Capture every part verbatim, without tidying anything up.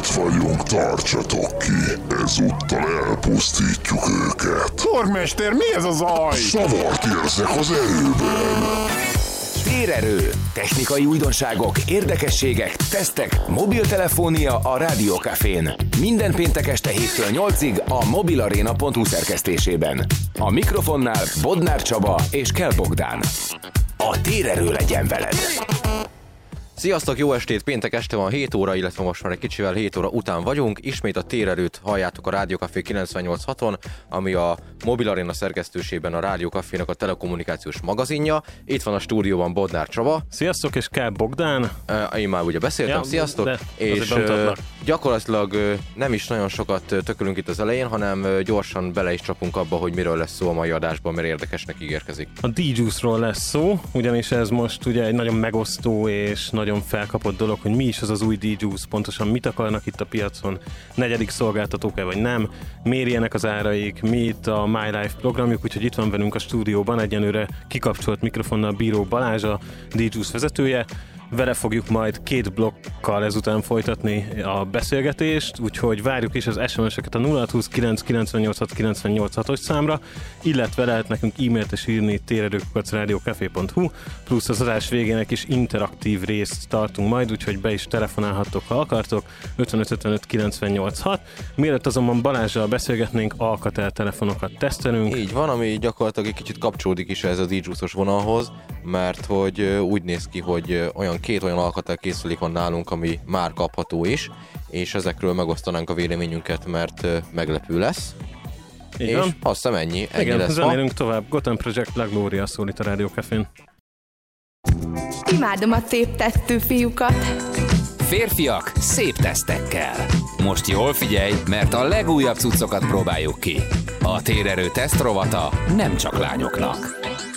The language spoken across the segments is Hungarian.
vagyunk, tartsatok ki, ezúttal elpusztítjuk őket. Tormester, mi ez a zaj? Szavart érzek az erőben. Térerő, technikai újdonságok, érdekességek, tesztek, mobiltelefónia a Rádió Cafén. Minden péntek este héttől nyolcig a mobilarena pont hu szerkesztésében. A mikrofonnál Bodnár Csaba és Kell Bogdán. A térerő legyen veled! Sziasztok, jó estét! Péntek este van hét óra, illetve most már egy kicsivel hét óra után vagyunk. Ismét a térerőt halljátok a Rádió Café kilencvennyolc haton, ami a Mobil Arena szerkesztőségben a Rádió Cafénak a telekommunikációs magazinja. Itt van a stúdióban Bodnár Csaba. Sziasztok, és Kell Bogdán. Én már ugye beszéltem, ja, sziasztok. És gyakorlatilag nem is nagyon sokat tökölünk itt az elején, hanem gyorsan bele is csapunk abba, hogy miről lesz szó a mai adásban, mert érdekesnek ígérkezik. A D-Juice-ról lesz szó, ugyanis ez most ugye egy nagyon megosztó és nagyon felkapott dolog, hogy mi is az az új D-Juice, pontosan mit akarnak itt a piacon, negyedik szolgáltatók-e vagy nem, miért ilyenek az áraik, mi itt a My Life programjuk, úgyhogy itt van velünk a stúdióban egyenlőre kikapcsolt mikrofonnal Bíró Balázs, a D-Juice vezetője. Vele fogjuk majd két blokkal ezután folytatni a beszélgetést, úgyhogy várjuk is az es em es-eket a nulla hat húsz kilenc kilencvennyolc hat kilencvennyolc hatos számra, illetve lehet nekünk e-mailt is írni térerő kukac rádiócafé pont hu, plusz az adás végének is interaktív részt tartunk majd, úgyhogy be is telefonálhattok, ha akartok, ötvenöt ötvenöt kilencvennyolc hat. Mielőtt azonban Balázsral beszélgetnénk, Alcatel telefonokat tesztelünk. Így van, ami gyakorlatilag egy kicsit kapcsolódik is ez a D-Juice-os vonalhoz, mert hogy úgy néz ki, hogy olyan két olyan Alcatel készülék van nálunk, ami már kapható is, és ezekről megosztanánk a véleményünket, mert meglepő lesz. Igen. És azt hiszem ennyi, ennyi Igen, lesz zenélünk tovább. Gotham Project, La Gloria szól itt a Rádió Cafén. Imádom a szép tesztő fiúkat. Férfiak szép tesztekkel. Most jól figyelj, mert a legújabb cuccokat próbáljuk ki. A térerő tesztrovata nem csak lányoknak.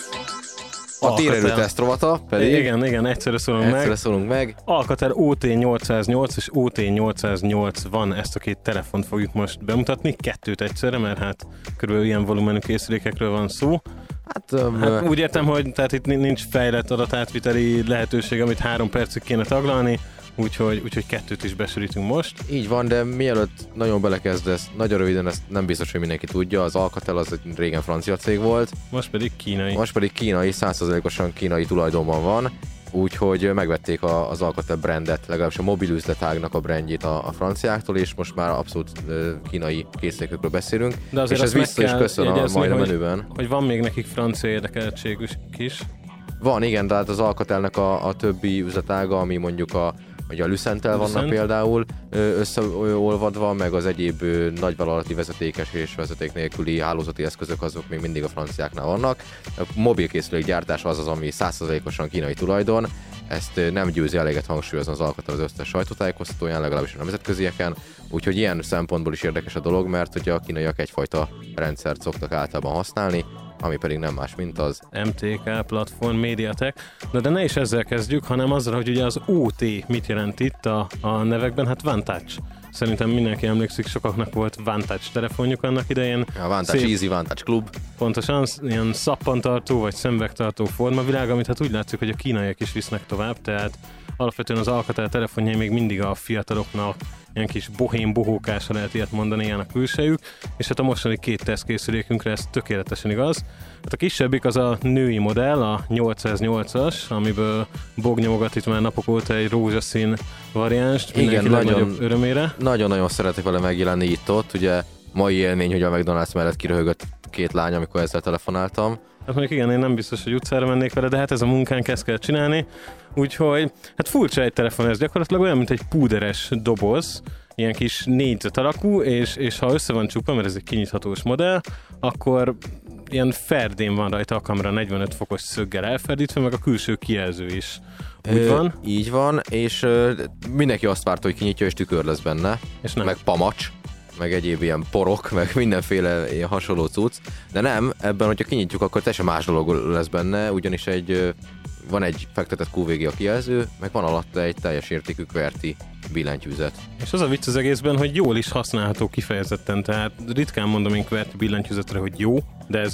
A térerő tesztrovata pedig... Igen, igen, egyszerre szólunk egyszerre meg. szólunk meg. Alcatel ó té nyolcszáznyolc és ó té nyolcszáznyolc van, ezt a két telefont fogjuk most bemutatni, kettőt egyszerre, mert hát körülbelül ilyen volumenű készülékekről van szó. Hát, um, hát úgy értem, hogy tehát itt nincs fejlett adatátviteli lehetőség, amit három percig kéne taglalni, úgyhogy, úgyhogy kettőt is besűrítünk most. Így van, de mielőtt nagyon belekezdesz, nagyon röviden, ezt nem biztos, hogy mindenki tudja, az Alcatel az egy régen francia cég volt. Most pedig kínai. Most pedig kínai, száz százalékosan kínai tulajdonban van, úgyhogy megvették a, az Alcatel brandet, legalábbis a mobil üzletágnak a brandjét a, a franciáktól, és most már abszolút uh, kínai készülékekről beszélünk. De azért és ez vissza is köszön a majd a menüben. Hogy, hogy van még nekik francia érdekeltségük is. Van, igen, de hát az Alcatelnek a, a többi üzletága, ami mondjuk a Ugye a Lucentel vannak például összeolvadva, meg az egyéb nagyvállalati vezetékes és vezeték nélküli hálózati eszközök, azok még mindig a franciáknál vannak. A mobilkészülék gyártása az az, ami száz százalékosan kínai tulajdon. Ezt nem győzi eléget hangsúlyozni az Alcatel az összes sajtótájékoztatóján, legalábbis a nemzetközieken. Úgyhogy ilyen szempontból is érdekes a dolog, mert ugye a kínaiak egyfajta rendszert szoktak általában használni, ami pedig nem más, mint az em té ká Platform Mediatek. De, de ne is ezzel kezdjük, hanem azzal, hogy ugye az ó té mit jelent itt a, a nevekben, hát Vantage. Szerintem mindenki emlékszik, sokaknak volt Vantage telefonjuk annak idején. A Vantage Szép, Easy, Vantage Club. Pontosan, ilyen szappantartó vagy szemüvegtartó formavilág, amit hát úgy látszik, hogy a kínaiak is visznek tovább, tehát alapvetően az Alcatel telefonjai még mindig a fiataloknak ilyen kis bohém bohókás, ha lehet ilyet mondani, ilyen a külsejük, és hát a mostani két tesztkészülékünkre ez tökéletesen igaz. Hát a kisebbik az a női modell, a nyolcszáznyolcas, amiből Bog nyomogat itt már napok óta egy rózsaszín variánst, mindenki legnagyobb örömére. Nagyon-nagyon szeretek vele megjelenni itt-ott, ugye mai élmény, hogy a McDonald's mellett kiröhögött két lány, amikor ezzel telefonáltam. Hát mondjuk igen, én nem biztos, hogy utcára mennék vele, de hát ez a munkánk, ezt kell csinálni. Úgyhogy, hát furcsa egy telefon, ez gyakorlatilag olyan, mint egy púderes doboz, ilyen kis négyzet alakú, és, és ha össze van csukva, mert ez egy kinyithatós modell, akkor ilyen ferdén van rajta a kamera negyvenöt fokos szöggel elferdítve, meg a külső kijelző is. Úgy Ö, van? Így van, és ö, mindenki azt várta, hogy kinyitja, és tükör lesz benne, és nem. Meg pamacs, meg egyéb ilyen porok, meg mindenféle ilyen hasonló cucc, de nem, ebben, hogyha kinyitjuk, akkor teljesen más dolog lesz benne, ugyanis egy, van egy fektetett kú vé gé a kijelző, meg van alatta egy teljes értékű QWERTY billentyűzet. És az a vicc az egészben, hogy jól is használható kifejezetten, tehát ritkán mondom én QWERTY billentyűzetre, hogy jó, de ez jó.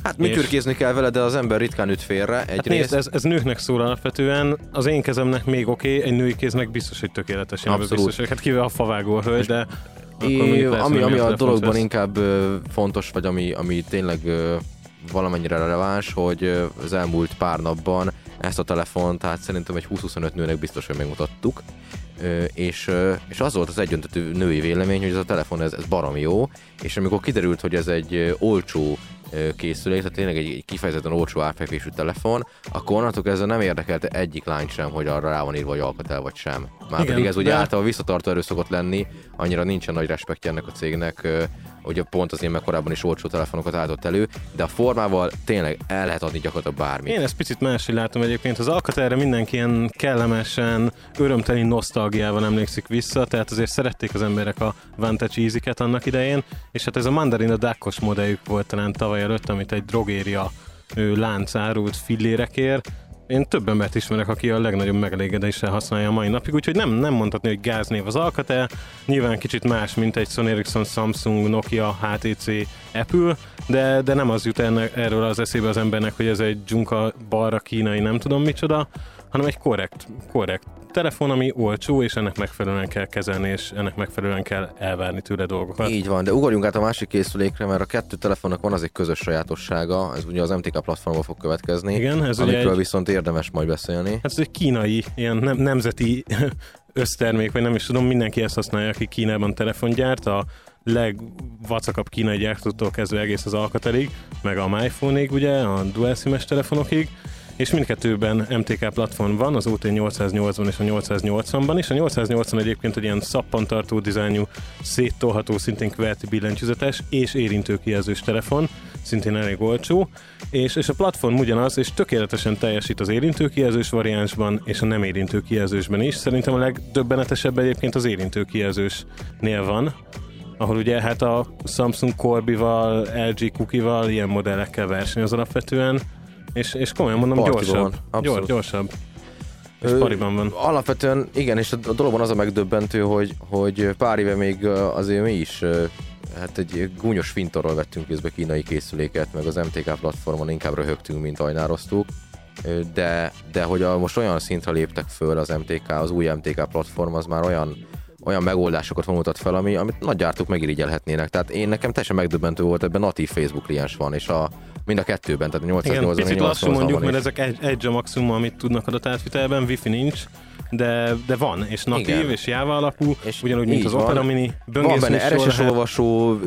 Hát műtürkézni kell vele, de az ember ritkán üt félre. Hát Egyrészt... nézd, ez, ez nőknek szól alapvetően, az én kezemnek még oké, okay, egy női kéznek biztos, hogy tökéletes. Én biztos, hogy hát kivel a favágó a hölgy, de... É, ami, ami a dologban lesz. Inkább uh, fontos, vagy ami, ami tényleg uh, valamennyire releváns, hogy uh, az elmúlt pár napban ezt a telefont, hát szerintem egy húsz-huszonöt nőnek biztos, hogy megmutattuk, uh, és, uh, és az volt az egyöntetű női vélemény, hogy ez a telefon ez, ez baromi jó, és amikor kiderült, hogy ez egy uh, olcsó készülék, tehát tényleg egy, egy kifejezetten olcsó árfekvésű telefon, akkor onnantól kezdve nem érdekelte egyik lány sem, hogy arra rá van írva, hogy Alcatel vagy sem. Már igen, pedig ez ugye de... általában visszatartó erő szokott lenni, annyira nincsen nagy respektje ennek a cégnek, ugye pont azért, mert korábban is olcsó telefonokat állított elő, de a formával tényleg el lehet adni gyakorlatilag bármit. Én ezt picit máshogy látom egyébként. Az Alcatelre mindenki ilyen kellemesen, örömteli nosztalgiával emlékszik vissza, tehát azért szerették az emberek a Vantage Easy-ket annak idején, és hát ez a Mandarina Duck-os modelljük volt talán tavaly előtt, amit egy drogéria lánc árult fillérekért. Én több embert ismerek, aki a legnagyobb megelégedéssel használja a mai napig, úgyhogy nem, nem mondhatni, hogy gáznév az Alcatel. Nyilván kicsit más, mint egy Sony Ericsson, Samsung, Nokia, há té cé, Apple, de, de nem az jut ennek, erről az eszébe az embernek, hogy ez egy dzsunka balra kínai nem tudom micsoda, hanem egy korrekt, korrekt telefon, ami olcsó, és ennek megfelelően kell kezelni, és ennek megfelelően kell elvárni tőle dolgokat. Így van, de ugorjunk át a másik készülékre, mert a kettő telefonnak van az egy közös sajátossága, ez ugye az em té ká platformon fog következni, igen, ez amikről egy... viszont érdemes majd beszélni. Hát ez egy kínai, ilyen nem, nemzeti össztermék, vagy nem is tudom, mindenki ezt használja, aki Kínában telefon gyárt, a legvacakabb kínai gyártótól kezdve egész az Alcatelig, meg a MyPhone-ig ugye, a dual sim-es telefonokig, és mindkettőben em té ká platform van, az o té nyolcszáznyolcvan és a nyolcszáznyolcvanban is. A nyolcszáznyolcvan egyébként egy ilyen szappantartó dizájnjú, széttolható, szintén QWERTY billentyűzetes és érintőkijelzős telefon, szintén elég olcsó, és, és a platform ugyanaz, és tökéletesen teljesít az érintőkijelzős variánsban és a nem érintőkijelzősben is. Szerintem a legdöbbenetesebb egyébként az érintőkijelzősnél van, ahol ugye hát a Samsung Corbival, el gé Cookie-val ilyen modellekkel versenyoz alapvetően, És, és komolyan mondom, gyorsabb. Gyors, gyorsabb. És Ö, pariban van. Alapvetően igen, és a dologban az a megdöbbentő, hogy, hogy pár éve még azért mi is hát egy gúnyos fintorral vettünk kézbe kínai készüléket, meg az em té ká platformon inkább röhögtünk, mint ajnároztuk. De, de hogy a, most olyan szintre léptek föl az em té ká, az új em té ká platform, az már olyan olyan megoldásokat vonultat fel, ami, amit nagy gyártók megirigyelhetnének. Tehát én nekem teljesen megdöbbentő volt, ebben natív Facebook kliens van, és a, mind a kettőben, tehát a nyolcszáznyolcvan. Igen, picit lassú mondjuk, mert ezek egy, egy a maximum, amit tudnak adatátvitelben, wifi nincs, de, de van, és natív, igen. És Java alapú, és ugyanúgy, mint az van. Opera Mini, van benne er es es olvasó,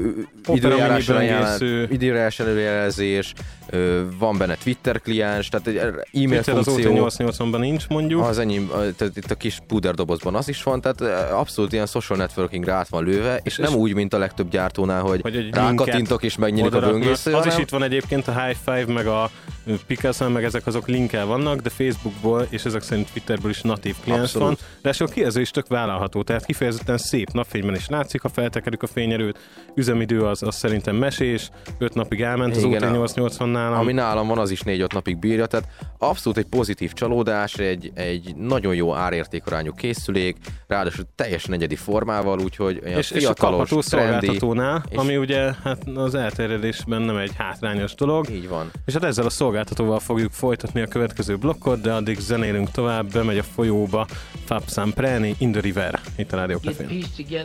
időjárás előjelzés, van benne Twitter kliens, tehát egy e-mail Twitter funkció. Az o té nyolcszáznyolcvanban nincs, mondjuk. Az enyém, tehát itt a kis puderdobozban az is van, tehát abszolút ilyen social networkingre át van lőve, és, és nem úgy, mint a legtöbb gyártónál, hogy rákattintok és megnyílik a böngésző. Az is itt van egyébként, a High Five, meg a Picasa, meg ezek azok linkkel vannak, de Facebookból és ezek szerint Twitterből is natív kliens van. De a kijelző is tök vállalható, tehát kifejezetten szép, napfényben is látszik, ha feltekerjük a fényerőt, üzemidő az, az szerintem mesés, öt napig elment az o té nyolcszáznyolcvan nálam. Ami nálam van, az is négy-öt napig bírja, tehát abszolút egy pozitív csalódás, egy, egy nagyon jó árértékarányú készülék, ráadásul teljesen egyedi formával, úgyhogy olyan és, fiatalos, és trendi. És ami ugye hát az elterjedésben nem egy hátrányos dolog. Így van. És hát ezzel a szolgáltatóval fogjuk folytatni a következő blokkot, de addig zenélünk tovább, bemegy a folyóba Fab Sampreni, In the River, itt a Rádió Cafén.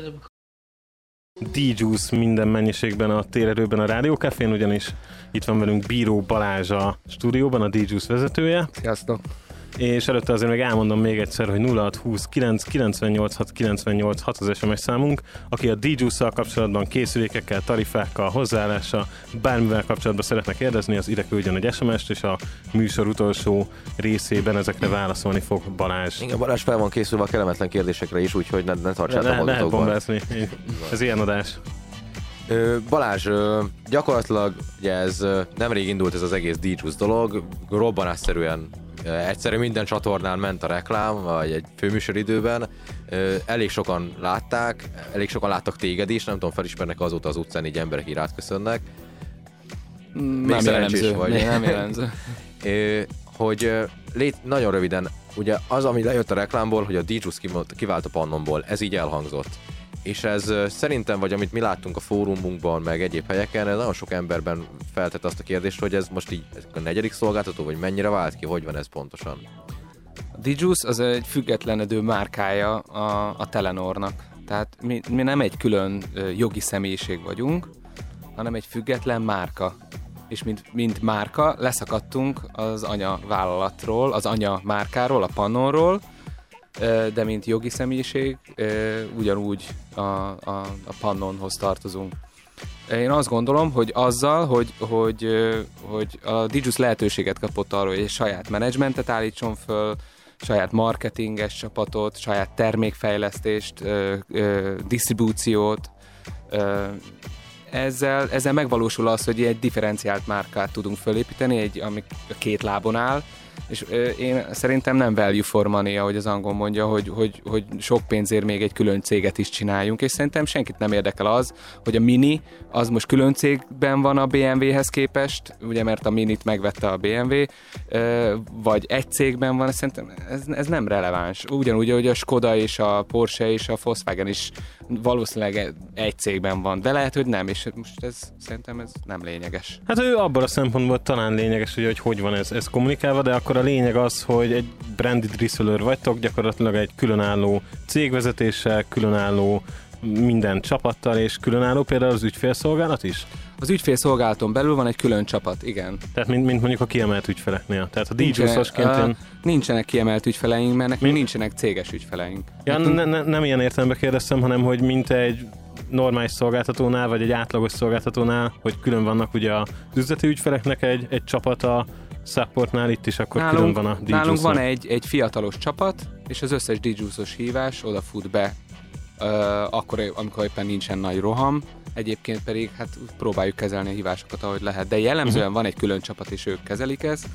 D-Juice minden mennyiségben a térerőben a Rádió Cafén, ugyanis itt van velünk Bíró Balázs a stúdióban, a D-Juice vezetője. Sziasztok! És előtte azért még elmondom még egyszer, hogy nulla hat húsz kilenc kilencvennyolc hat kilencvennyolc hat az es em es számunk, aki a D-Juice-szal kapcsolatban készülékekkel, tarifákkal, hozzáállással, bármivel kapcsolatban szeretne kérdezni, az ide küldjön egy es em es-t, és a műsor utolsó részében ezekre válaszolni fog Balázs. Igen, Balázs fel van készülve a kellemetlen kérdésekre is, úgyhogy ne, ne tartsátok le, magatokban. Lehet bombázni. Ez ilyen adás. Ö, Balázs, ö, gyakorlatilag ugye ez nemrég indult ez az egész D-Juice dolog, robbanásszerűen egyszerűen minden csatornán ment a reklám, vagy egy főműsoridőben. Elég sokan látták, elég sokan láttak téged is, nem tudom, felismernek azóta az utcán, így emberek így rád köszönnek. Még nem jellemző, vagy nem jellemző. Hogy lét, nagyon röviden, ugye az, ami lejött a reklámból, hogy a D-Juice kivált a Pannonból, ez így elhangzott. és ez szerintem, vagy amit mi láttunk a fórumunkban, meg egyéb helyeken, nagyon sok emberben feltett azt a kérdést, hogy ez most így a negyedik szolgáltató, vagy mennyire vált ki, hogy van ez pontosan? A Digius az egy függetlenedő márkája a, a Telenornak. Tehát mi, mi nem egy külön jogi személyiség vagyunk, hanem egy független márka. És mint, mint márka leszakadtunk az anyavállalatról, az anya márkáról, a Pannonról, de mint jogi személyiség ugyanúgy a, a, a Pannonhoz tartozunk. Én azt gondolom, hogy azzal, hogy, hogy, hogy a Digius lehetőséget kapott arra, hogy egy saját menedzsmentet állítson föl, saját marketinges csapatot, saját termékfejlesztést, disztribúciót, ezzel, ezzel megvalósul az, hogy egy differenciált márkát tudunk fölépíteni, egy, ami két lábon áll, és ö, én szerintem nem value for money, ahogy az angol mondja, hogy, hogy, hogy sok pénzért még egy külön céget is csináljunk, és szerintem senkit nem érdekel az, hogy a Mini az most külön cégben van a bé em vé-hez képest, ugye mert a Minit megvette a bé em vé, ö, vagy egy cégben van, szerintem ez, ez nem releváns. Ugyanúgy, hogy a Skoda és a Porsche és a Volkswagen is valószínűleg egy cégben van, de lehet, hogy nem, és most ez szerintem ez nem lényeges. Hát ő abban a szempontból talán lényeges, hogy, hogy hogy van ez, ez kommunikálva, de akkor a lényeg az, hogy egy branded reseller vagytok, gyakorlatilag egy különálló cégvezetéssel, különálló minden csapattal, és különálló például az ügyfélszolgálat is? Az ügyfélszolgálaton belül van egy külön csapat, igen. Tehát mint, mint mondjuk a kiemelt ügyfeleknél. Tehát a Digiusosként uh, nincsenek kiemelt ügyfeleink, mert nekünk nincsenek céges ügyfeleink. Ja, ne, ne, nem ilyen értelemben kérdeztem, hanem hogy mint egy normális szolgáltatónál, vagy egy átlagos szolgáltatónál, hogy külön vannak ugye az üzleti ügyfeleknek egy, egy csapata, supportnál itt is akkor nálunk, külön van a Digius. Nálunk van egy, egy fiatalos csapat, és az összes Digiusos hívás odafut be, uh, akkor, amikor éppen nincsen nagy roham. Egyébként pedig hát próbáljuk kezelni a hívásokat, ahogy lehet. De jellemzően uh-huh. van egy külön csapat, és ők kezelik ezt.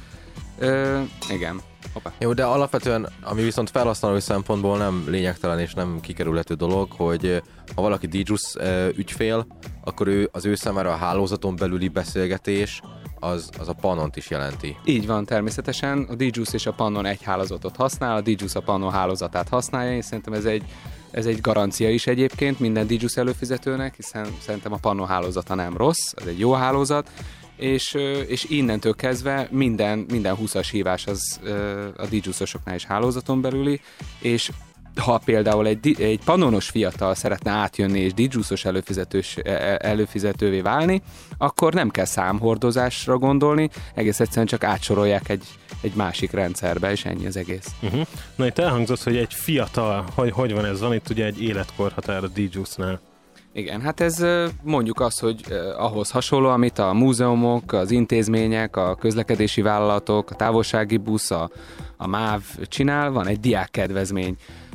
Uh, igen. Hoppá. Jó, de alapvetően, ami viszont felhasználói szempontból nem lényegtelen és nem kikerülhető dolog, hogy ha valaki Digius ügyfél, akkor ő, az ő számára a hálózaton belüli beszélgetés az, az a Pannont is jelenti. Így van, természetesen. A Digius és a Pannon egy hálózatot használ, a Digius a Pannon hálózatát használja, és szerintem ez egy, ez egy garancia is egyébként minden Digius előfizetőnek, hiszen szerintem a Pannon hálózata nem rossz, ez egy jó hálózat, és, és innentől kezdve minden, minden húszas hívás az a Digiusosoknál is hálózaton belüli, és ha például egy, egy Pannonos fiatal szeretne átjönni és Digiusos előfizetős, előfizetővé válni, akkor nem kell számhordozásra gondolni, egész egyszerűen csak átsorolják egy, egy másik rendszerbe, és ennyi az egész. Uh-huh. Na itt elhangzott, hogy egy fiatal, hogy, hogy van ez? Van itt ugye egy életkorhatár a Digiusnál. Igen, hát ez mondjuk az, hogy ahhoz hasonló, amit a múzeumok, az intézmények, a közlekedési vállalatok, a távolsági busz, a, a MÁV csinál, van egy diákkedvezmény.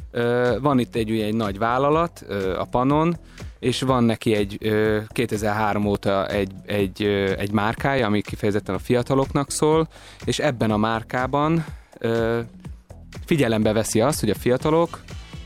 Van itt egy, ugye, egy nagy vállalat, a Pannon, és van neki egy kétezer-három óta egy, egy, egy márkája, ami kifejezetten a fiataloknak szól, és ebben a márkában figyelembe veszi azt, hogy a fiatalok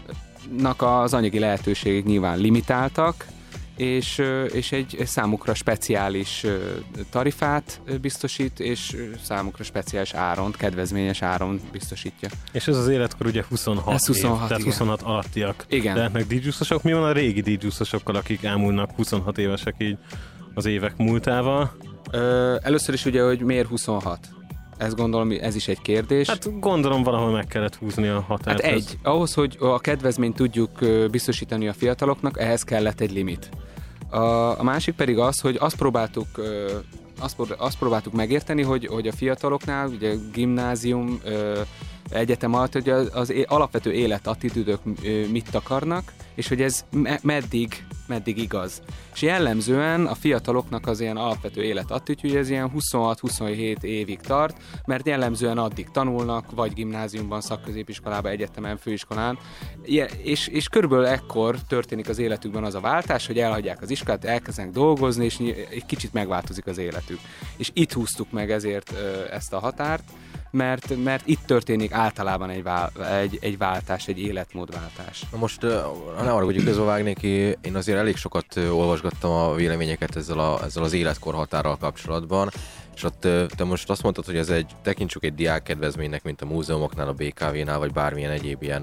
az anyagi lehetőségek nyilván limitáltak, és, és egy számukra speciális tarifát biztosít, és számukra speciális áron, kedvezményes áron biztosítja. És ez az életkor ugye huszonhat, ez huszonhat év, tehát igen. huszonhat alattiak. Igen. Lehetnek Digiusosok. Mi van a régi Digiusosokkal, akik elmúlnak huszonhat évesek így az évek múltával? Ö, először is ugye, hogy miért huszonhat? Ez gondolom, ez is egy kérdés. Hát gondolom valahol meg kellett húzni a határt. Hát egy, ahhoz, hogy a kedvezményt tudjuk biztosítani a fiataloknak, ehhez kellett egy limit. A, a másik pedig az, hogy azt próbáltuk, azt, azt próbáltuk megérteni, hogy, hogy a fiataloknál, ugye gimnázium, egyetem alatt, hogy az, az alapvető életattitűdök mit akarnak, és hogy ez meddig, meddig igaz. És jellemzően a fiataloknak az ilyen alapvető életattitűd, ez ilyen huszonhat-huszonhét évig tart, mert jellemzően addig tanulnak, vagy gimnáziumban, szakközépiskolában, egyetemen, főiskolán, és, és körülbelül ekkor történik az életükben az a váltás, hogy elhagyják az iskolát, elkezdenek dolgozni, és egy kicsit megváltozik az életük. És itt húztuk meg ezért ezt a határt, Mert, mert itt történik általában egy, vál, egy, egy váltás, egy életmódváltás. Na most, ha ne arra, hogy közbevágnék, én azért elég sokat olvasgattam a véleményeket ezzel, a, ezzel az életkorhatárral kapcsolatban, és ott te most azt mondtad, hogy ez egy, tekintsük egy diákkedvezménynek, mint a múzeumoknál, a bé ká vénál, vagy bármilyen egyéb ilyen,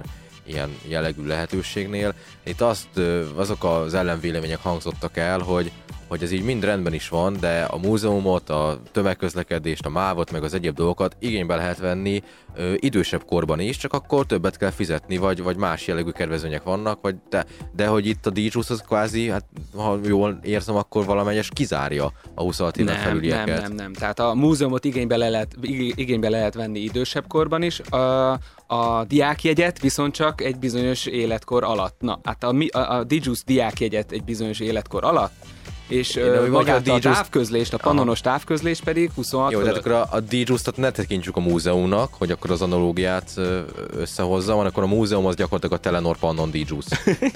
ilyen jellegű lehetőségnél. Itt azt, azok az ellenvélemények hangzottak el, hogy hogy ez így mind rendben is van, de a múzeumot, a tömegközlekedést, a mávot, meg az egyéb dolgokat igénybe lehet venni ö, idősebb korban is, csak akkor többet kell fizetni, vagy, vagy más jellegű kedvezmények vannak, vagy de, de hogy itt a díjcsúsz az kvázi, hát ha jól érzem, akkor valamelyes kizárja a huszonhat éven felülieket. Nem, nem, nem. Tehát a múzeumot igénybe, le lehet, igénybe lehet venni idősebb korban is, a, a diákjegyet viszont csak egy bizonyos életkor alatt. Na, hát a, a, a díjcsúsz diákjegyet egy bizonyos életkor alatt, és ö, magát a, a távközlést, a pannonos távközlést pedig huszonhat Jó, tehát akkor a, a díjcsúsztat ne tekintsük a múzeumnak, hogy akkor az analógiát összehozza, van, akkor a múzeum az gyakorlatilag a Telenor Pannon díjcsúsz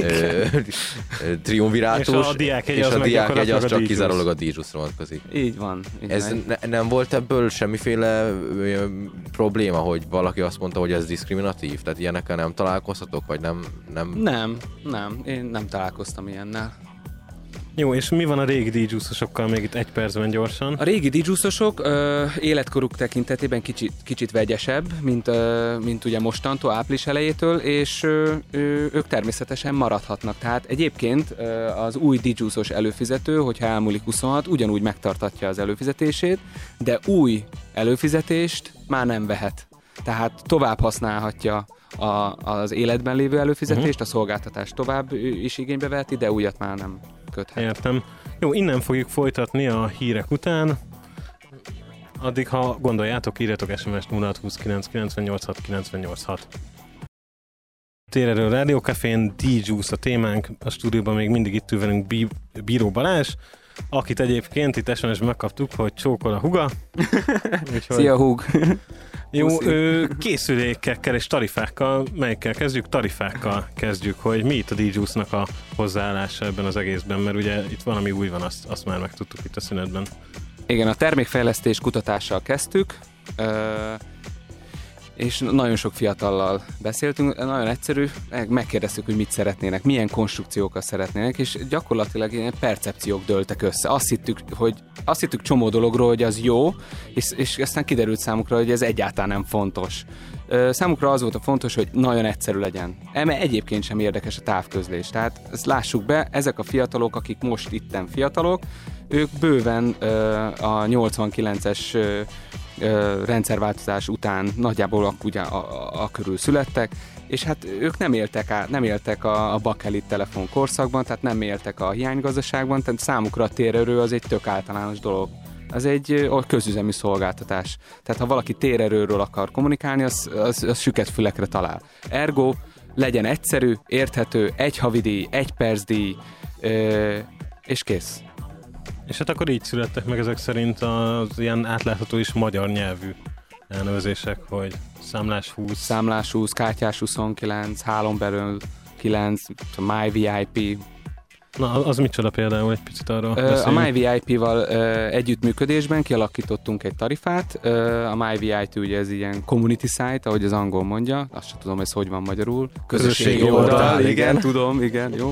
triumvirátus, és a diákjegy és az, a diákjegy az a csak kizárólag a díjcsúszra vonatkozik. Így van. Így ez ne, nem volt ebből semmiféle ö, probléma, hogy valaki azt mondta, hogy ez diszkriminatív? Tehát ilyenekkel nem találkoztatok, vagy nem? Nem, nem, nem. Én nem találkoztam ilyennel. Jó, és mi van a régi díjcsúszosokkal még itt egy percben gyorsan? A régi díjcsúszosok ö, életkoruk tekintetében kicsit, kicsit vegyesebb, mint, ö, mint ugye mostantól, április elejétől, és ö, ö, ők természetesen maradhatnak. Tehát egyébként ö, az új díjcsúszos előfizető, hogyha elmúlik huszonhat, ugyanúgy megtartatja az előfizetését, de új előfizetést már nem vehet. Tehát tovább használhatja a, az életben lévő előfizetést, uh-huh. a szolgáltatást tovább is igénybe veheti, de újat már nem köthet. Értem. Jó, innen fogjuk folytatni a hírek után. Addig, ha gondoljátok, írjatok es em es-t nulla hat huszonkilenc kilencvennyolc hat kilencvennyolc hat. Térerő Rádió Cafén, díjcsúsz a témánk. A stúdióban még mindig itt ül velünk Bí- Bíró Balázs, akit egyébként itt es em es-ben megkaptuk, hogy csókol a huga. Úgyhogy... Szia, húg! Jó, ő, készülékekkel és tarifákkal, melyikkel kezdjük? Tarifákkal kezdjük, hogy mi itt a díjcsúsznak a hozzáállása ebben az egészben, mert ugye itt valami új van, azt, azt már megtudtuk itt a szünetben. Igen, a termékfejlesztés kutatással kezdtük, és nagyon sok fiatallal beszéltünk, nagyon egyszerű, megkérdeztük, hogy mit szeretnének, milyen konstrukciókat szeretnének, és gyakorlatilag ilyen percepciók dőltek össze. Azt hittük, hogy azt hittük csomó dologról, hogy az jó, és, és aztán kiderült számukra, hogy ez egyáltalán nem fontos. Számukra az volt a fontos, hogy nagyon egyszerű legyen. Eme egyébként sem érdekes a távközlés. Tehát ezt lássuk be, ezek a fiatalok, akik most itten fiatalok, ők bőven a nyolcvankilences rendszerváltozás után nagyjából ugye a, a, a körül születtek, és hát ők nem éltek, át, nem éltek a, a bakelit telefon korszakban, tehát nem éltek a hiánygazdaságban, tehát számukra a térerő az egy tök általános dolog. Az egy közüzemi szolgáltatás. Tehát ha valaki térerőről akar kommunikálni, az, az, az süket fülekre talál. Ergo legyen egyszerű, érthető, egy havidíj, egy percdíj, és kész. És hát akkor így születtek meg ezek szerint az ilyen átlátható és magyar nyelvű elnevezések, hogy számlás húsz. Számlás húsz, kártyás huszonkilenc, hálón belül kilenc, MyVIP. Na, az micsoda például, egy picit arról beszéljünk. A MyVIP-val együttműködésben kialakítottunk egy tarifát. A MyVIP ugye ez ilyen community site, ahogy az angol mondja, azt sem tudom, ez hogy van magyarul. Közösségi, Közösségi oldal, oldal, igen. igen, tudom, igen, jó.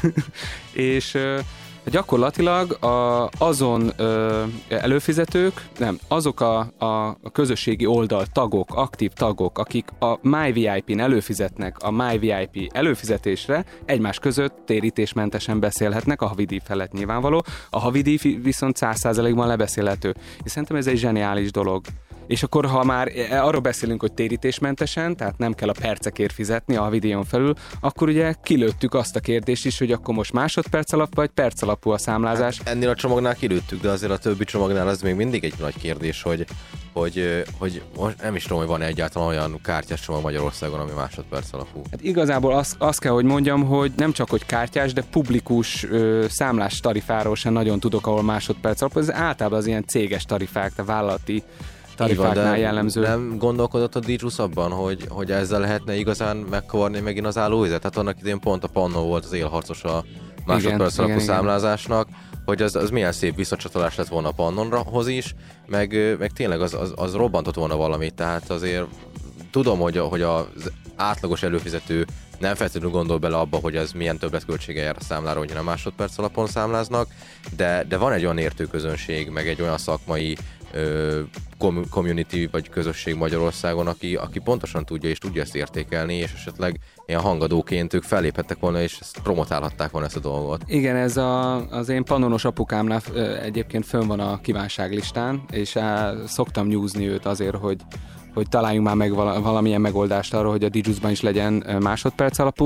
És gyakorlatilag a, azon ö, előfizetők, nem, azok a, a, a közösségi oldal tagok, aktív tagok, akik a MyVIP-n előfizetnek a MyVIP előfizetésre, egymás között térítésmentesen beszélhetnek, a havidíj felett nyilvánvaló, a havidíj viszont száz százalékban lebeszélhető. És szerintem ez egy zseniális dolog. És akkor, ha már arról beszélünk, hogy térítésmentesen, tehát nem kell a percekért fizetni a havidíjon felül, akkor ugye kilőttük azt a kérdést is, hogy akkor most másodperc alap vagy perc alapú a számlázás. Hát ennél a csomagnál kilőttük, de azért a többi csomagnál ez még mindig egy nagy kérdés, hogy, hogy, hogy most nem is tudom, hogy van-e egyáltalán olyan kártyás csomag Magyarországon, ami másodperc alapú. Hát igazából azt, azt kell, hogy mondjam, hogy nem csak hogy kártyás, de publikus ö, számlás tarifáról sem nagyon tudok, ahol másodperc alapú. Ez általában az ilyen céges tarifák, a vállalati tarifáknál jellemző. Nem gondolkodott a díjcsúsz abban, hogy, hogy ezzel lehetne igazán megkavarni megint az állóvizet? Tehát annak idén pont a Pannó volt az élharcos a másodperc alapú számlázásnak, hogy az, az milyen szép visszacsatolás lett volna a Pannonhoz is, meg, meg tényleg az, az, az robbantott volna valamit, tehát azért tudom, hogy, hogy az átlagos előfizető nem feltétlenül gondol bele abba, hogy ez milyen többletköltsége jár a számlára, hogy nem másodperc alapon számláznak, de, de van egy olyan értőközönség, meg egy olyan szakmai community vagy közösség Magyarországon, aki, aki pontosan tudja és tudja ezt értékelni, és esetleg ilyen hangadóként ők felléphettek volna, és ezt promotálhatták volna ezt a dolgot. Igen, ez a, az én pannonos apukámnál egyébként fönn van a kívánságlistán, és szoktam nyúzni őt azért, hogy hogy találjunk már meg valamilyen megoldást arra, hogy a DJuice-ban is legyen másodperc alapú,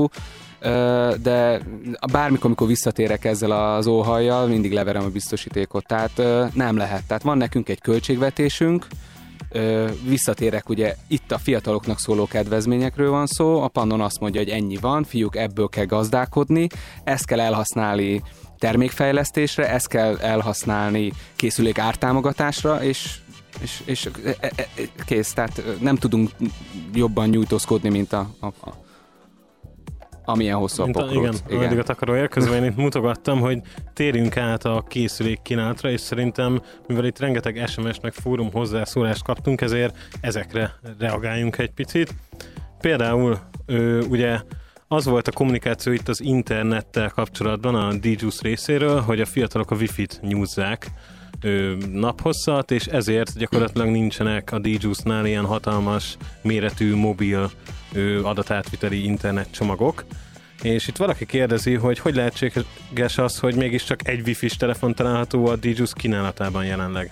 de bármikor, amikor visszatérek ezzel az óhajjal, mindig leverem a biztosítékot, tehát nem lehet. Tehát van nekünk egy költségvetésünk, visszatérek, ugye itt a fiataloknak szóló kedvezményekről van szó, a Pannon azt mondja, hogy ennyi van, fiúk, ebből kell gazdálkodni, ezt kell elhasználni termékfejlesztésre, ezt kell elhasználni készülék ártámogatásra, és És, és e, e, kész, tehát nem tudunk jobban nyújtózkodni, mint a, a, a amilyen hosszú a pokróc. Igen, igen. Eddig a takaróért. Közben én itt mutogattam, hogy térjünk át a készülék kínálatra, és szerintem, mivel itt rengeteg es em es meg fórum hozzászólást kaptunk, ezért ezekre reagáljunk egy picit. Például ő, ugye az volt a kommunikáció itt az internettel kapcsolatban a DJuice részéről, hogy a fiatalok a Wi-Fi-t nyúzzák naphosszat, és ezért gyakorlatilag nincsenek a DJuice-nál ilyen hatalmas méretű mobil adatátviteli internet csomagok. És itt valaki kérdezi, hogy hogy lehetséges az, hogy mégiscsak egy Wi-Fi-s telefon található a DJuice kínálatában jelenleg?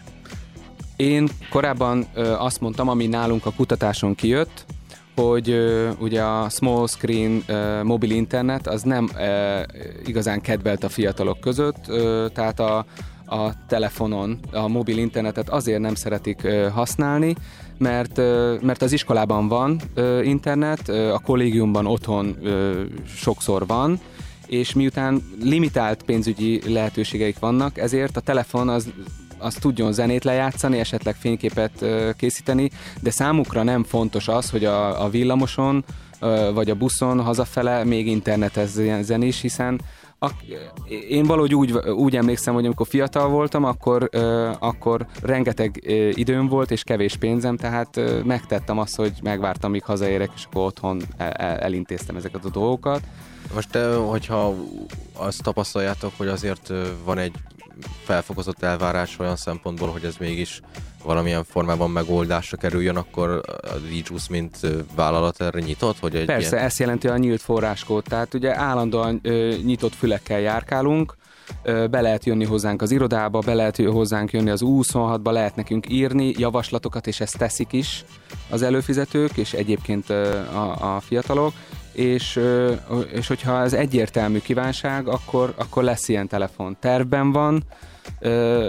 Én korábban ö, azt mondtam, ami nálunk a kutatáson kijött, hogy ö, ugye a small screen ö, mobil internet az nem ö, igazán kedvelt a fiatalok között, ö, tehát a a telefonon a mobil internetet azért nem szeretik ö, használni, mert, ö, mert az iskolában van ö, internet, ö, a kollégiumban otthon ö, sokszor van, és miután limitált pénzügyi lehetőségeik vannak, ezért a telefon az, az tudjon zenét lejátszani, esetleg fényképet ö, készíteni, de számukra nem fontos az, hogy a, a villamoson ö, vagy a buszon hazafele még internetezzen is, hiszen A, én valahogy úgy, úgy emlékszem, hogy amikor fiatal voltam, akkor, ö, akkor rengeteg ö, időm volt, és kevés pénzem, tehát ö, megtettem azt, hogy megvártam, míg hazaérek, és akkor otthon el, el, elintéztem ezeket a dolgokat. Most, hogyha azt tapasztaljátok, hogy azért van egy felfokozott elvárás olyan szempontból, hogy ez mégis valamilyen formában megoldásra kerüljön, akkor a DJuice mint vállalat erre nyitott? Hogy egy Persze, ilyen... ezt jelenti a nyílt forráskód, tehát ugye állandóan ö, nyitott fülekkel járkálunk, ö, be lehet jönni hozzánk az irodába, be lehet hozzánk jönni az U huszonhatba, lehet nekünk írni javaslatokat, és ezt teszik is az előfizetők, és egyébként ö, a, a fiatalok, és, ö, és hogyha ez egyértelmű kívánság, akkor, akkor lesz ilyen telefon. Tervben van, ö,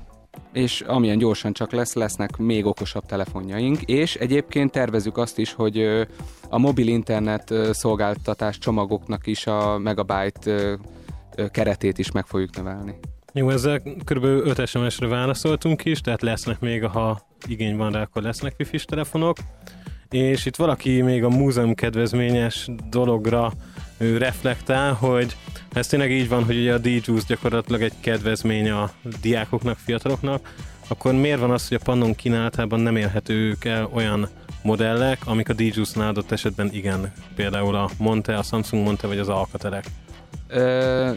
és amilyen gyorsan csak lesz, lesznek még okosabb telefonjaink, és egyébként tervezzük azt is, hogy a mobil internet szolgáltatás csomagoknak is a megabyte keretét is meg fogjuk növelni. Jó, ezzel kb. öt es em esre válaszoltunk is, tehát lesznek még, ha igény van rá, akkor lesznek wifi-s telefonok, és itt valaki még a múzeum kedvezményes dologra ő reflektál, hogy ez tényleg így van, hogy ugye a DJuice gyakorlatilag egy kedvezmény a diákoknak, fiataloknak, akkor miért van az, hogy a Pannon kínálatában nem érhetők el olyan modellek, amik a DJuice-nál adott esetben igen, például a Monte, a Samsung Monte vagy az Alcatelek? Ö,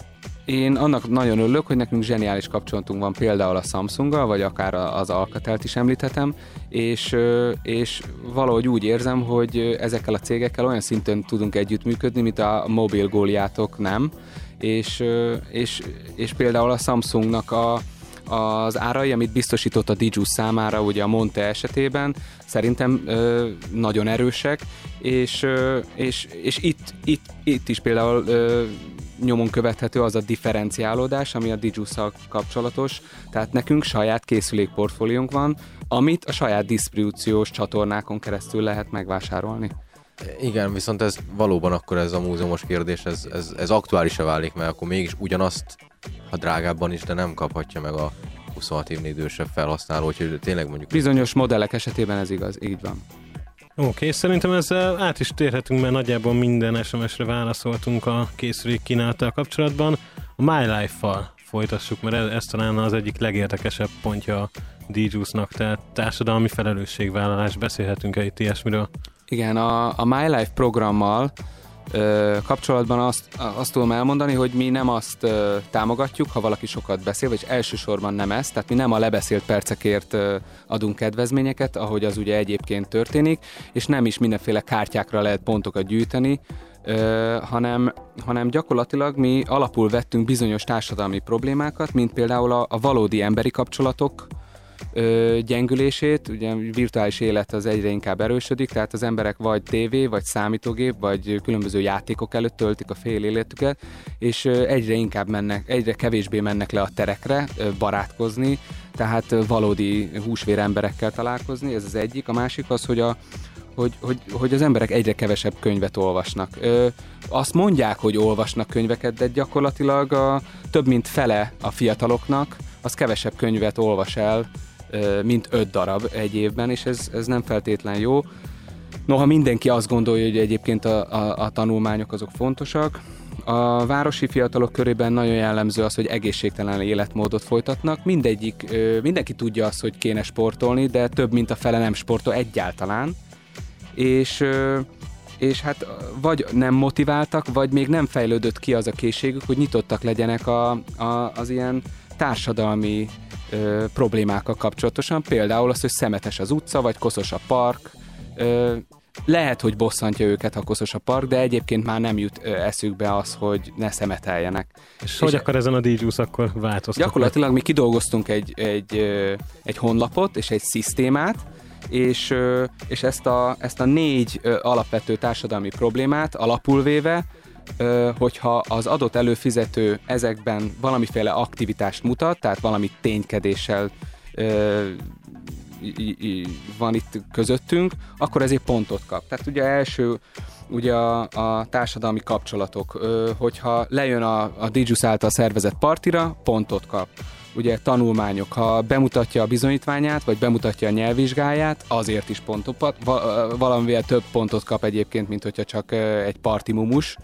én annak nagyon örülök, hogy nekünk zseniális kapcsolatunk van például a Samsunggal, vagy akár az Alcatelt is említhetem, és, és valahogy úgy érzem, hogy ezekkel a cégekkel olyan szinten tudunk együttműködni, mint a mobil góliátok nem, és, és, és például a Samsungnak a, az árai, amit biztosított a DJuice számára, ugye a Monte esetében, szerintem ö, nagyon erősek, és, ö, és, és itt, itt, itt is például ö, nyomon követhető az a differenciálódás, ami a DJuice-szal kapcsolatos, tehát nekünk saját készülékportfóliónk van, amit a saját disztribúciós csatornákon keresztül lehet megvásárolni. Igen, viszont ez valóban akkor ez a múzeumos kérdés, ez, ez, ez aktuálisra válik, mert akkor mégis ugyanazt, ha drágábban is, de nem kaphatja meg a huszonhat évnél idősebb felhasználó, úgyhogy tényleg mondjuk... Bizonyos modellek esetében ez igaz, így van. Oké, okay, szerintem ezzel át is térhetünk, mert nagyjából minden es em esre válaszoltunk a készülék kínálattal kapcsolatban. A My Life-val folytassuk, mert ez, ez talán az egyik legérdekesebb pontja a DJuice-nak, tehát társadalmi felelősségvállalás, beszélhetünk-e itt ilyesmiről? Igen, a, a My Life programmal kapcsolatban azt, azt tudom elmondani, hogy mi nem azt támogatjuk, ha valaki sokat beszél, vagy elsősorban nem ezt, tehát mi nem a lebeszélt percekért adunk kedvezményeket, ahogy az ugye egyébként történik, és nem is mindenféle kártyákra lehet pontokat gyűjteni, hanem, hanem gyakorlatilag mi alapul vettünk bizonyos társadalmi problémákat, mint például a, a valódi emberi kapcsolatok Ö, gyengülését, ugye virtuális élet az egyre inkább erősödik, tehát az emberek vagy tévé, vagy számítógép, vagy különböző játékok előtt töltik a fél életüket, és ö, egyre inkább mennek, egyre kevésbé mennek le a terekre ö, barátkozni, tehát ö, valódi húsvér emberekkel találkozni, ez az egyik. A másik az, hogy a Hogy, hogy, hogy az emberek egyre kevesebb könyvet olvasnak. Ö, azt mondják, hogy olvasnak könyveket, de gyakorlatilag a, több mint fele a fiataloknak az kevesebb könyvet olvas el, ö, mint öt darab egy évben, és ez, ez nem feltétlen jó. Noha mindenki azt gondolja, hogy egyébként a, a, a tanulmányok azok fontosak. A városi fiatalok körében nagyon jellemző az, hogy egészségtelen életmódot folytatnak. Mindegyik, ö, mindenki tudja azt, hogy kéne sportolni, de több mint a fele nem sportol egyáltalán. És, és hát vagy nem motiváltak, vagy még nem fejlődött ki az a készségük, hogy nyitottak legyenek a, a, az ilyen társadalmi ö, problémákkal kapcsolatosan, például az, hogy szemetes az utca, vagy koszos a park. Ö, lehet, hogy bosszantja őket, ha koszos a park, de egyébként már nem jut eszükbe az, hogy ne szemeteljenek. És, és hogy akar ezen a D-Juice akkor változtatni? Gyakorlatilag mi kidolgoztunk egy, egy, egy honlapot és egy szisztémát, és, és ezt, a, ezt a négy alapvető társadalmi problémát alapul véve, hogyha az adott előfizető ezekben valamiféle aktivitást mutat, tehát valami ténykedéssel van itt közöttünk, akkor ezért pontot kap. Tehát ugye első ugye a, a társadalmi kapcsolatok, hogyha lejön a, a D-Juice által szervezett partira, pontot kap. Ugye tanulmányok, ha bemutatja a bizonyítványát, vagy bemutatja a nyelvvizsgáját, azért is pontokat, valamivel több pontot kap egyébként, mint hogyha csak egy parti mumus.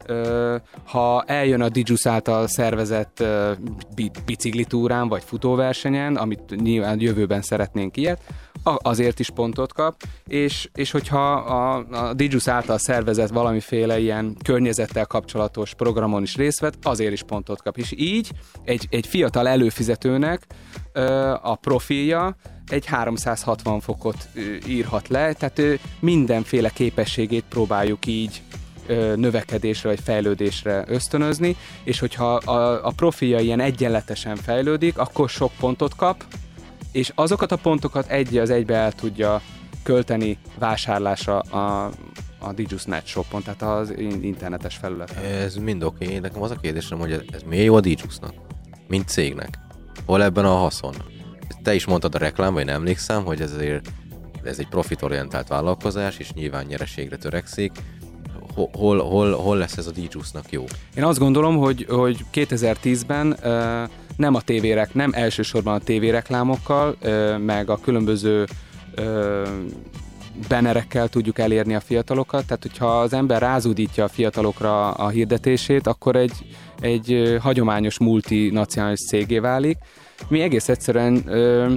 Ha eljön a D-Juice által szervezett biciklitúrán, vagy futóversenyen, amit nyilván jövőben szeretnénk ilyet, azért is pontot kap, és, és hogyha a, a D-Juice által szervezett valamiféle ilyen környezettel kapcsolatos programon is részt vett, azért is pontot kap. És így egy, egy fiatal előfizetőnek a profilja egy háromszázhatvan fokot írhat le, tehát mindenféle képességét próbáljuk így növekedésre vagy fejlődésre ösztönözni, és hogyha a, a profilja ilyen egyenletesen fejlődik, akkor sok pontot kap, és azokat a pontokat egy az egybe el tudja költeni vásárlásra a, a D-Juice Net Shopon, tehát az internetes felületen. Ez mind oké. Okay. Nekem az a kérdésem, hogy ez miért jó a D-Juice-nak, mint cégnek? Hol ebben a haszon? Te is mondtad a reklám, vagy nem emlékszem, hogy ez, azért, ez egy profitorientált vállalkozás, és nyilván nyereségre törekszik. Hol, hol, hol lesz ez a D-Juice-nak jó? Én azt gondolom, hogy, hogy kétezer-tízben uh, nem a tévérek, nem elsősorban a tévéreklámokkal, uh, meg a különböző uh, bannerekkel tudjuk elérni a fiatalokat, tehát hogyha az ember rázúdítja a fiatalokra a hirdetését, akkor egy, egy uh, hagyományos multinacionális cégé válik. Mi egész egyszerűen uh,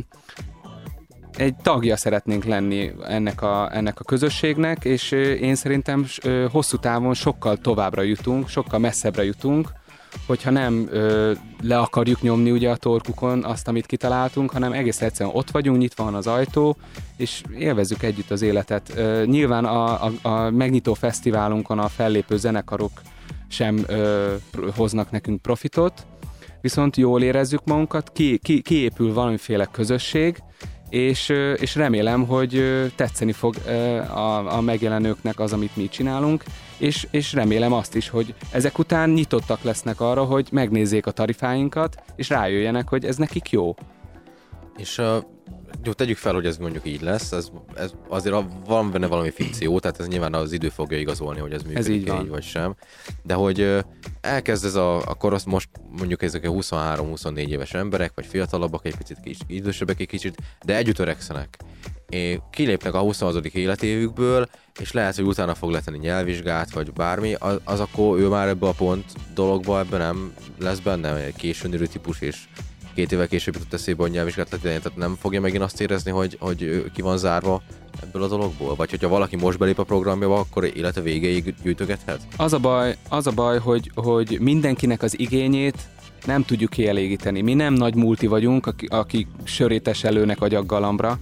egy tagja szeretnénk lenni ennek a, ennek a közösségnek, és én szerintem hosszú távon sokkal továbbra jutunk, sokkal messzebbre jutunk, hogyha nem ö, le akarjuk nyomni ugye a torkukon azt, amit kitaláltunk, hanem egész egyszerűen ott vagyunk, nyitva van az ajtó, és élvezzük együtt az életet. Ö, nyilván a, a, a megnyitó fesztiválunkon a fellépő zenekarok sem ö, hoznak nekünk profitot, viszont jól érezzük magunkat, ki, ki, kiépül valamiféle közösség, És, és remélem, hogy tetszeni fog a, a megjelenőknek az, amit mi csinálunk, és, és remélem azt is, hogy ezek után nyitottak lesznek arra, hogy megnézzék a tarifáinkat, és rájöjjenek, hogy ez nekik jó. És uh, jó, tegyük fel, hogy ez mondjuk így lesz, ez, ez azért van benne valami fikció, tehát ez nyilván az idő fogja igazolni, hogy ez működik így, így vagy sem. De hogy uh, elkezd ez a, akkor azt most mondjuk ezek a huszonhárom-huszonnégy éves emberek, vagy fiatalabbak, egy picit kis, idősebbek egy kicsit, de együtt öregszenek. És kilépnek a huszonhatodik életévükből, és lehet, hogy utána fog letenni nyelvvizsgát, vagy bármi, az, az akkor ő már ebbe a pont dologba ebben nem lesz benne, egy későn ürő típus, és két évvel később jutott eszébe, hogy nyelvvizsgálat idején, tehát nem fogja megint azt érezni, hogy, hogy ki van zárva ebből a dologból? Vagy hogyha valaki most belép a programjába, akkor élete végéig gyűjtögethet? Az a baj, az a baj hogy, hogy mindenkinek az igényét nem tudjuk kielégíteni. Mi nem nagy multi vagyunk, akik aki sörétes előnek agyaggalambra.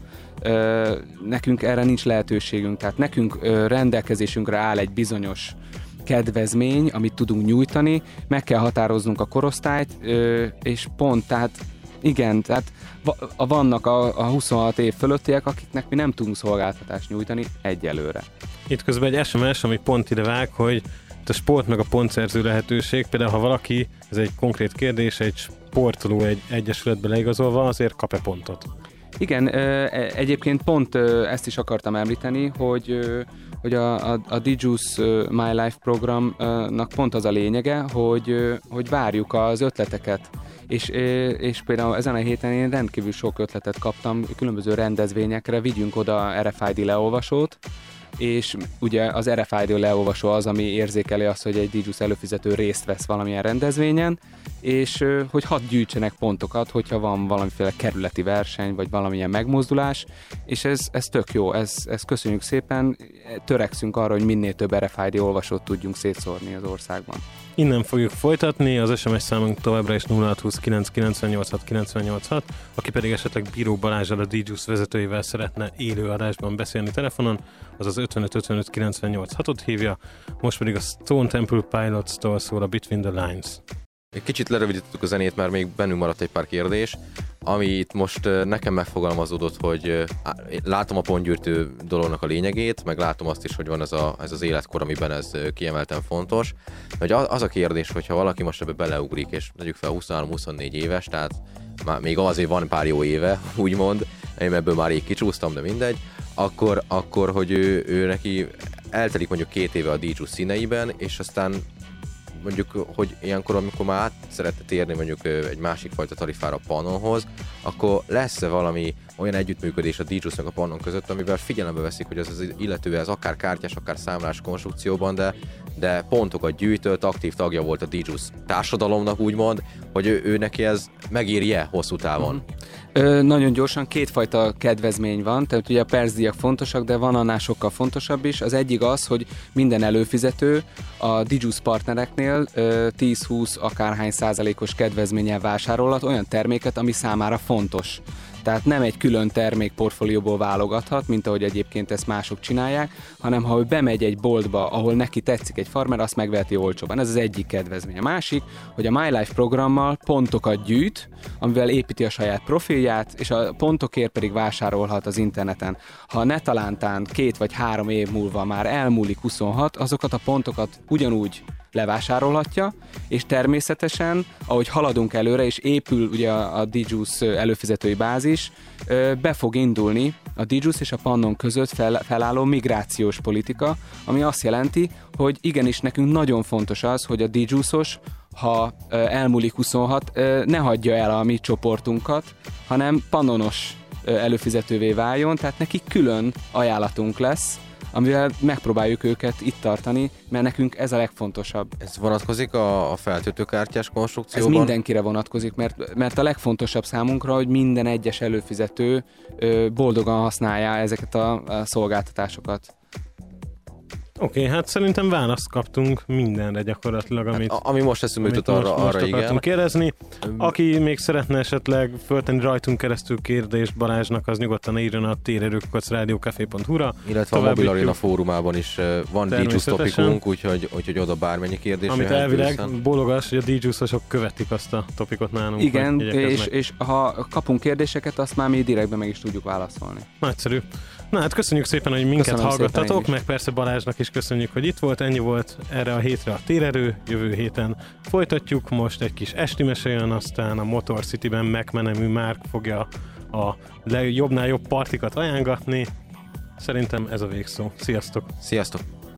Ö, nekünk erre nincs lehetőségünk, tehát nekünk ö, rendelkezésünkre áll egy bizonyos kedvezmény, amit tudunk nyújtani, meg kell határoznunk a korosztályt, ö, és pont, tehát igen, tehát vannak a, a huszonhat év fölöttiek, akiknek mi nem tudunk szolgáltatást nyújtani egyelőre. Itt közben egy es em es, ami pont ide vág, hogy a sport meg a pontszerző lehetőség, például ha valaki, ez egy konkrét kérdés, egy sportoló egy egyesületbe leigazolva, azért kap-e pontot? Igen, egyébként pont ezt is akartam említeni, hogy, hogy a, a, a DJuice My Life programnak pont az a lényege, hogy, hogy várjuk az ötleteket. És, és például ezen a héten én rendkívül sok ötletet kaptam különböző rendezvényekre, vigyünk oda er ef i dé leolvasót, és ugye az er ef i dé leolvasó az, ami érzékeli azt, hogy egy DJuice előfizető részt vesz valamilyen rendezvényen, és hogy hadd gyűjtsenek pontokat, hogyha van valamiféle kerületi verseny, vagy valamilyen megmozdulás, és ez, ez tök jó, ez, ez köszönjük szépen, törekszünk arra, hogy minél több er ef i dé olvasót tudjunk szétszórni az országban. Innen fogjuk folytatni, az es em es számunk továbbra is nulla hat húsz kilenc kilencvennyolc hat kilencvennyolc hat, aki pedig esetleg Bíró Balázsral, a DJuice vezetőjével szeretne élő adásban beszélni telefonon, az az ötvenöt ötvenöt kilencvennyolc hatot hívja, most pedig a Stone Temple Pilots-tól szól a Between the Lines. Egy kicsit lerövidítettük a zenét, mert még bennünk maradt egy pár kérdés, ami itt most nekem megfogalmazódott, hogy látom a pontgyűjtő dolognak a lényegét, meg látom azt is, hogy van ez, a, ez az életkor, amiben ez kiemelten fontos. Hogy az a kérdés, hogyha valaki most ebbe beleugrik, és tegyük fel huszonhárom-huszonnégy éves, tehát már még azért van pár jó éve, úgymond, én ebből már így kicsúsztam, de mindegy, akkor, akkor hogy ő, ő neki eltelik mondjuk két éve a DJuice színeiben, és aztán mondjuk, hogy ilyenkor, amikor már át szeretne térni mondjuk egy másik fajta tarifára a Pannonhoz, akkor lesz-e valami olyan együttműködés a DJuice meg a Pannon között, amivel figyelembe veszik, hogy ez az illető, ez akár kártyás, akár számlás konstrukcióban, de, de pontokat gyűjtött, aktív tagja volt a DJuice társadalomnak, úgymond, hogy ő, ő neki ez megéri-e hosszú távon? Mm. Ö, nagyon gyorsan kétfajta kedvezmény van, tehát ugye a percdíjak fontosak, de van annál sokkal fontosabb is. Az egyik az, hogy minden előfizető a DJuice partnereknél tíz-húsz akárhány százalékos kedvezménnyel vásárolhat olyan terméket, ami számára fontos. Tehát nem egy külön termékportfólióból válogathat, mint ahogy egyébként ezt mások csinálják, hanem ha ő bemegy egy boltba, ahol neki tetszik egy farmer, azt megveheti olcsóban. Ez az egyik kedvezmény. A másik, hogy a My Life programmal pontokat gyűjt, amivel építi a saját profilját, és a pontokért pedig vásárolhat az interneten. Ha netalántán két vagy három év múlva már elmúlik huszonhat, azokat a pontokat ugyanúgy levásárolhatja, és természetesen, ahogy haladunk előre, és épül ugye a, a DJuice előfizetői bázis, be fog indulni a DJuice és a Pannon között fel, felálló migrációs politika, ami azt jelenti, hogy igenis nekünk nagyon fontos az, hogy a DJuice-os, ha elmúlik huszonhat, ne hagyja el a mi csoportunkat, hanem Pannonos előfizetővé váljon, tehát neki külön ajánlatunk lesz, amivel megpróbáljuk őket itt tartani, mert nekünk ez a legfontosabb. Ez vonatkozik a, a feltöltőkártyás konstrukcióban? Ez mindenkire vonatkozik, mert, mert a legfontosabb számunkra, hogy minden egyes előfizető ö, boldogan használja ezeket a, a szolgáltatásokat. Oké, okay, hát szerintem választ kaptunk mindenre gyakorlatilag, amit, hát, ami most eszünkbe jutott arra, most, arra most igen. kérdezni. Aki még szeretne esetleg föltenni rajtunk keresztül kérdést Balázsnak, az nyugodtan írjon a térerőkukac rádiókafé pont hu-ra. Illetve a Mobil Arena fórumában is van DJuice topikunk, úgyhogy, úgyhogy oda bármennyi kérdés. Amit elvileg bólogas, hogy a DJuice-osok követik azt a topikot nálunk. Igen, és, és ha kapunk kérdéseket, azt már mi direktben meg is tudjuk válaszolni. Nagyszerű. Na hát köszönjük szépen, hogy minket Köszönöm hallgattatok, meg persze Balázsnak is köszönjük, hogy itt volt. Ennyi volt erre a hétre a Térerő, jövő héten folytatjuk. Most egy kis esti mese jön, aztán a Motor City-ben megmenemű Márk fogja a jobbnál jobb partikat ajánlatni. Szerintem ez a végszó. Sziasztok! Sziasztok!